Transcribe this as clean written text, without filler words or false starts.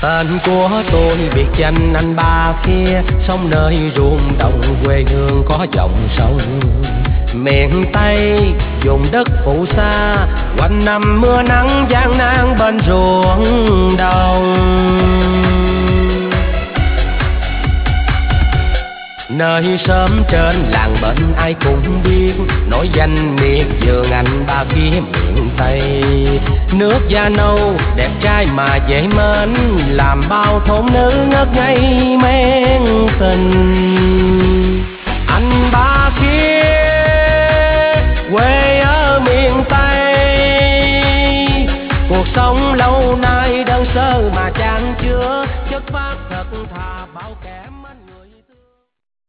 Tên của tôi biệt danh anh ba kia, sống nơi ruộng đồng quê hương có dòng sông. Miền Tây vùng đất phù sa, quanh năm mưa nắng gian nan bên ruộng đồng. Nơi sớm trên làng bên ai cũng biết, nổi danh miệt vườn anh ba phía miền Tây. Nước da nâu đẹp trai mà dễ mến, làm bao thôn nữ ngất ngây men tình. Anh ba kia quê ở miền Tây, cuộc sống lâu nay đơn sơ mà chan chứa chất phát.